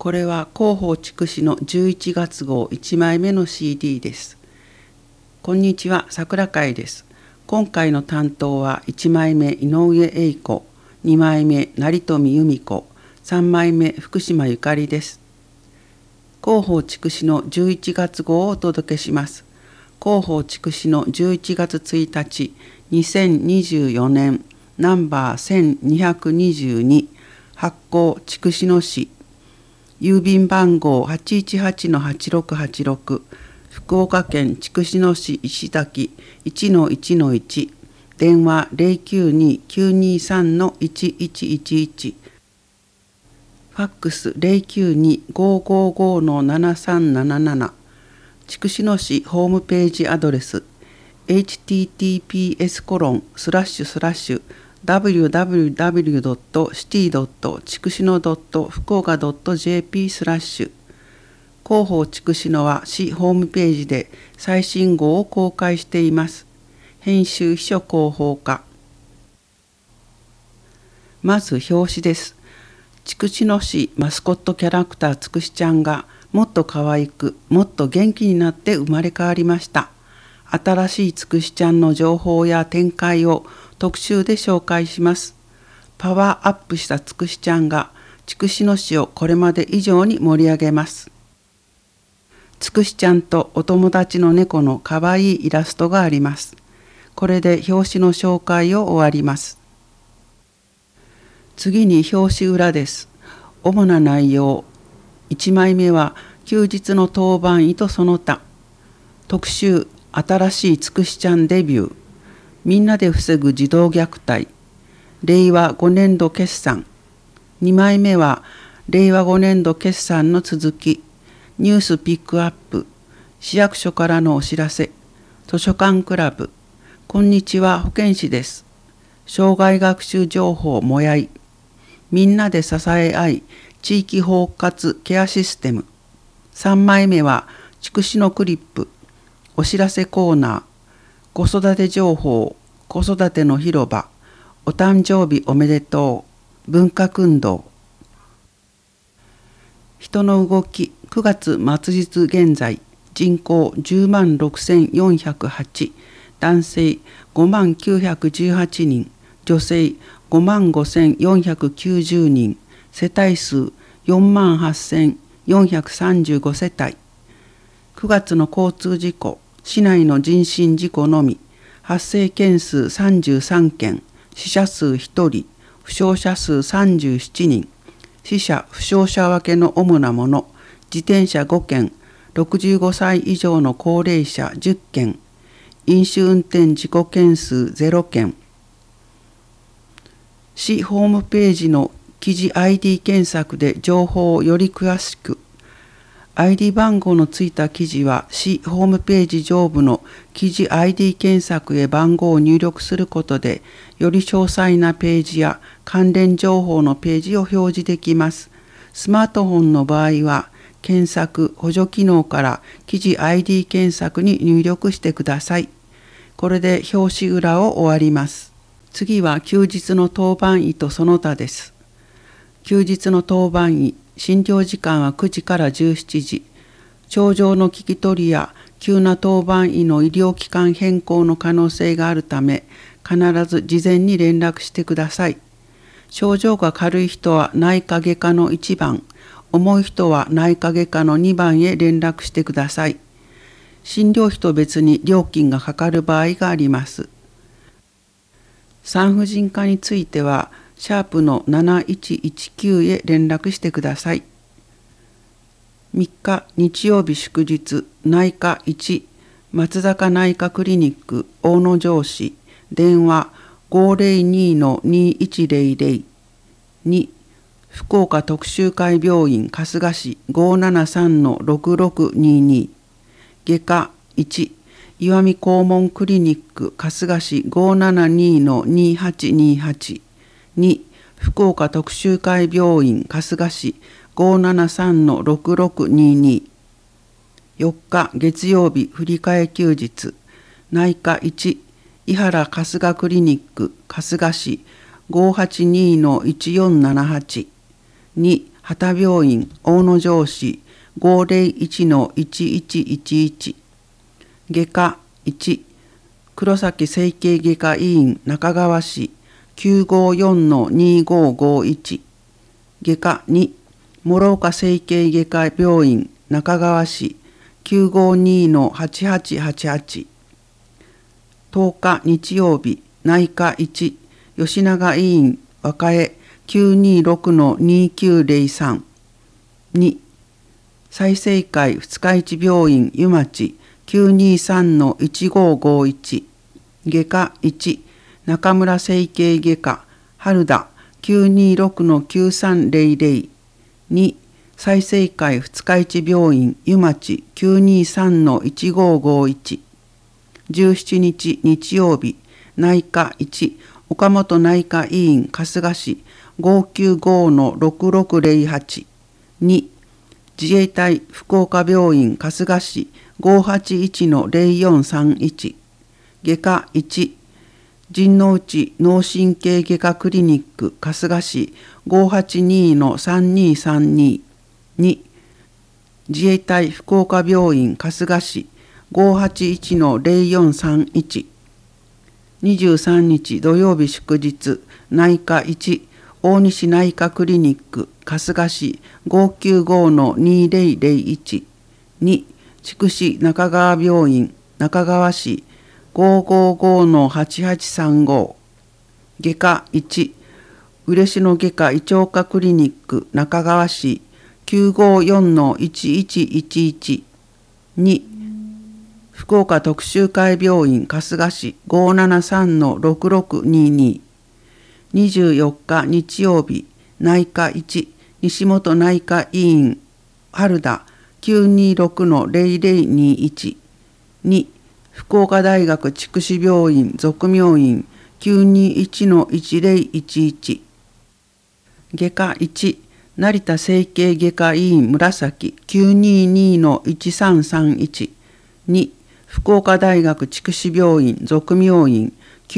これは広報筑紫の11月号1枚目の CD です。こんにちは、桜会です。今回の担当は1枚目井上栄子、2枚目成富由美子、3枚目福島ゆかりです。広報筑紫の11月号をお届けします。広報筑紫の11月1日、2024年ナンバー1222、発行筑紫野市、郵便番号 818-8686、福岡県筑紫野市石崎 1-1-1、電話 092-923-1111、ファックス 092-555-7377、筑紫野市ホームページアドレス https://www.city.筑紫野.福岡.jp/ 広報筑紫野は市ホームページで最新号を公開しています。編集秘書広報課。まず表紙です。筑紫野市マスコットキャラクターつくしちゃんがもっと可愛く、もっと元気になって生まれ変わりました。新しいつくしちゃんの情報や展開を特集で紹介します。パワーアップしたつくしちゃんが筑紫野市をこれまで以上に盛り上げます。つくしちゃんとお友達の猫のかわいいイラストがあります。これで表紙の紹介を終わります。次に表紙裏です。主な内容。1枚目は休日の当番医とその他。特集、新しいつくしちゃんデビュー。みんなで防ぐ児童虐待。令和5年度決算。2枚目は令和5年度決算の続き。ニュースピックアップ。市役所からのお知らせ。図書館クラブ。こんにちは、保健師です。障害学習情報もやい。みんなで支え合い、地域包括ケアシステム。3枚目は筑紫野クリップ。お知らせコーナー。子育て情報。子育ての広場。お誕生日おめでとう。文化訓導。人の動き。9月末日現在。人口106,408。男性59,918人。女性55,490人。世帯数48,435世帯。9月の交通事故。市内の人身事故のみ。発生件数33件。死者数1人。負傷者数37人。死者・負傷者分けの主なもの。自転車5件。65歳以上の高齢者10件。飲酒運転事故件数0件。市ホームページの記事 ID 検索で情報をより詳しく。ID 番号のついた記事は市ホームページ上部の記事 ID 検索へ番号を入力することで、より詳細なページや関連情報のページを表示できます。スマートフォンの場合は、検索補助機能から記事 ID 検索に入力してください。これで表紙裏を終わります。次は休日の当番医とその他です。休日の当番医。診療時間は9時から17時。症状の聞き取りや急な当番医の医療機関変更の可能性があるため、必ず事前に連絡してください。症状が軽い人は内科外科の1番、重い人は内科外科の2番へ連絡してください。診療費と別に料金がかかる場合があります。産婦人科については、シャープの7119へ連絡してください。3日日曜日祝日、内科1、松坂内科クリニック大野城市、電話 502-2100。2、福岡特集会病院春日市 573-6622。外科1、石見肛門クリニック春日市 572-2828。2、福岡特集会病院春日市 573-6622。4日月曜日振り替え休日。内科1、伊原春日クリニック春日市 582-1478。2、 畑病院大野城市 501-1111 外科1黒崎整形外科医院中川市 954-2551 外科2諸岡整形外科病院中川市 952-8888 10日日曜日内科1吉永医院和歌江 926-2903 2済生会二日市病院湯町 923-1551 外科1中村整形外科春田 926-9300 2済生会二日市病院湯町 923-1551 17日日曜日内科1岡本内科医院春日市 595-6608 2自衛隊福岡病院春日市 581-0431 外科1陣内脳神経外科クリニック春日市 582-3232 2自衛隊福岡病院春日市 581-0431 23日土曜日祝日内科1大西内科クリニック春日市 595-2001 2筑紫中川病院中川市 555-8835 外科1嬉野外科胃腸科クリニック中川市 954-1111 2福岡特集会病院春日市 573-6622 24日日曜日内科1西本内科医院春田 926-0021 2福岡大学筑紫病院属明院 921-1011 外科1成田整形外科医院紫 922-1331 2福岡大学筑紫病院属明院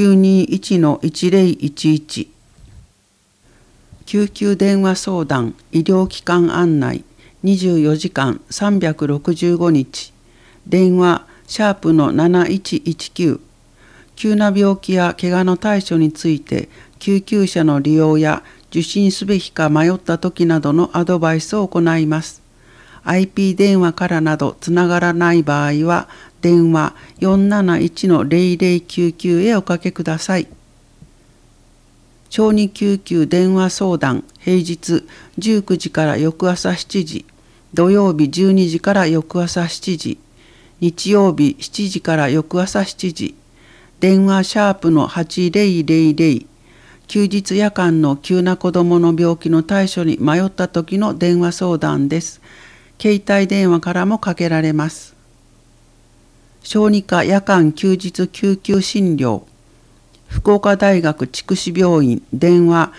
921-1011 救急電話相談医療機関案内24時間365日電話#の7119急な病気や怪我の対処について救急車の利用や受診すべきか迷った時などのアドバイスを行います。IP 電話からなどつながらない場合は電話 471-0099 へおかけください。小児救急電話相談平日19時から翌朝7時、土曜日12時から翌朝7時、日曜日7時から翌朝7時、電話#の8000、休日夜間の急な子どもの病気の対処に迷った時の電話相談です。携帯電話からもかけられます。小児科夜間休日救急診療福岡大学筑紫病院電話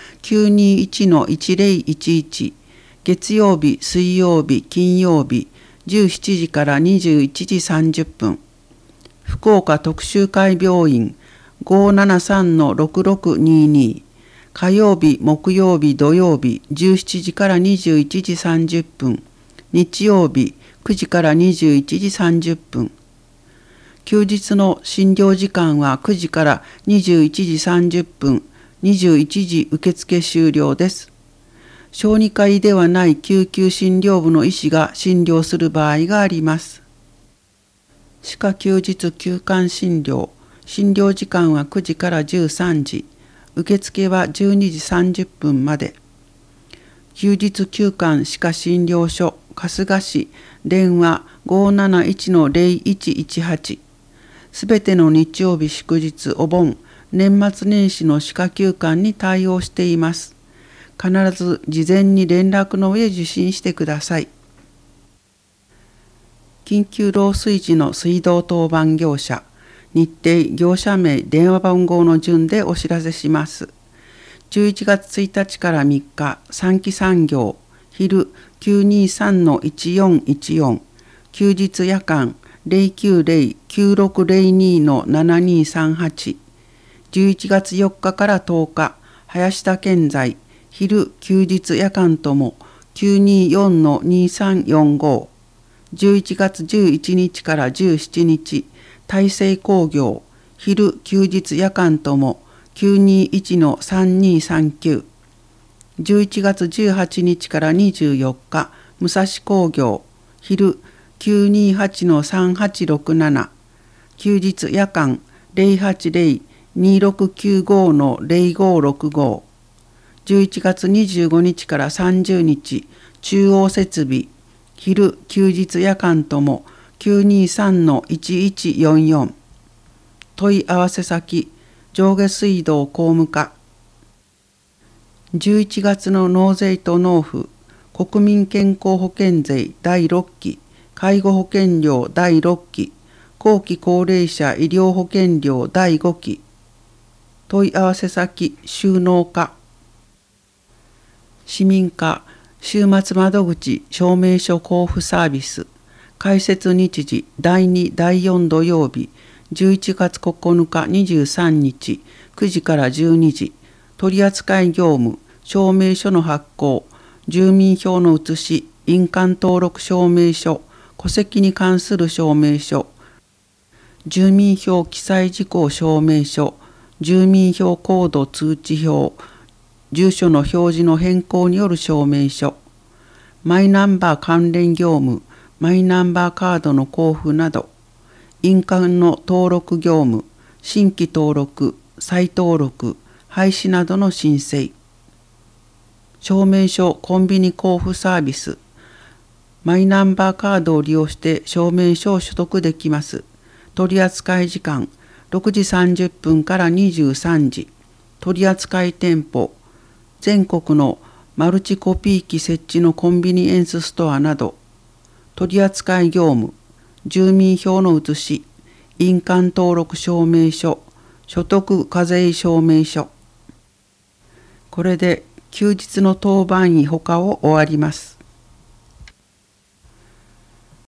921-1011 月曜日水曜日金曜日17時から21時30分福岡特集会病院 573-6622 火曜日木曜日土曜日17時から21時30分日曜日9時から21時30分休日の診療時間は9時から21時30分、21時受付終了です。小児科医ではない救急診療部の医師が診療する場合があります。歯科休日休館診療、診療時間は9時から13時、受付は12時30分まで。休日休館歯科診療所、春日市、電話 571-0118すべての日曜日祝日お盆年末年始の歯科休館に対応しています。必ず事前に連絡の上受診してください。緊急漏水時の水道当番業者日程業者名電話番号の順でお知らせします。11月1日から3日3期産業昼 923-1414 休日夜間090-9602-7238 11月4日から10日林田建材昼休日夜間とも 924-2345、11月11日から17日、大成工業、昼休日夜間とも921-3239、11月18日から24日、武蔵工業、昼928-3867、休日夜間080-2695-0565、11月25日から30日、中央設備、昼休日夜間とも923-1144、問い合わせ先、上下水道工務課。11月の納税と納付、国民健康保険税第6期、介護保険料第6期、後期高齢者医療保険料第5期。問い合わせ先、収納課。市民課、週末窓口証明書交付サービス。開設日時、第2、第4土曜日、11月9日23日、9時から12時。取扱業務、証明書の発行、住民票の写し、印鑑登録証明書、戸籍に関する証明書、住民票記載事項証明書、住民票コード通知表、住所の表示の変更による証明書、マイナンバー関連業務、マイナンバーカードの交付など、印鑑の登録業務、新規登録、再登録、廃止などの申請、証明書コンビニ交付サービス、マイナンバーカードを利用して証明書を取得できます。取扱時間、6時30分から23時。取扱店舗、全国のマルチコピー機設置のコンビニエンスストアなど。取扱業務、住民票の写し、印鑑登録証明書、所得課税証明書。これで休日の当番医ほかを終わります。